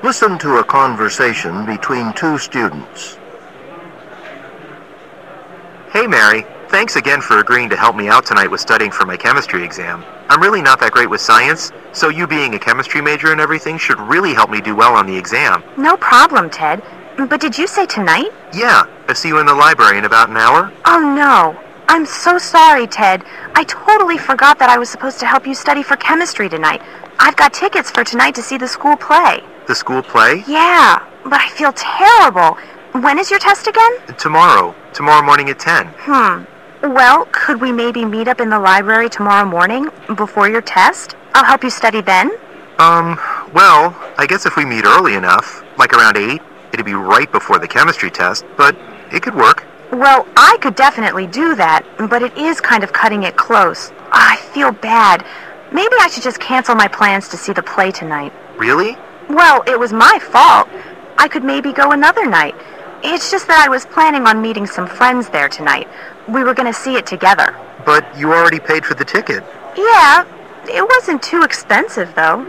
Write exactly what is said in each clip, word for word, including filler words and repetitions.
Listen to a conversation between two students. Hey, Mary. Thanks again for agreeing to help me out tonight with studying for my chemistry exam. I'm really not that great with science, so you being a chemistry major and everything should really help me do well on the exam. No problem, Ted. But did you say tonight? Yeah, I'll see you in the library in about an hour. Oh, no. I'm so sorry, Ted. I totally forgot that I was supposed to help you study for chemistry tonight. I've got tickets for tonight to see the school play. The school play? Yeah, but I feel terrible. When is your test again? Tomorrow. Tomorrow morning at ten. Hmm. Well, could we maybe meet up in the library tomorrow morning before your test? I'll help you study then. Um, well, I guess if we meet early enough, like around eight, it'd be right before the chemistry test, but it could work. Well, I could definitely do that, but it is kind of cutting it close. I feel bad. Maybe I should just cancel my plans to see the play tonight. Really? Well, it was my fault. I could maybe go another night. It's just that I was planning on meeting some friends there tonight. We were going to see it together. But you already paid for the ticket. Yeah, it wasn't too expensive, though.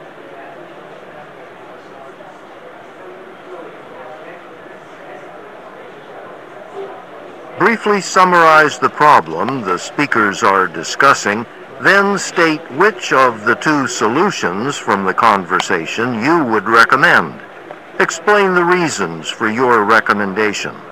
Briefly summarize the problem the speakers are discussing, then state which of the two solutions from the conversation you would recommend. Explain the reasons for your recommendation.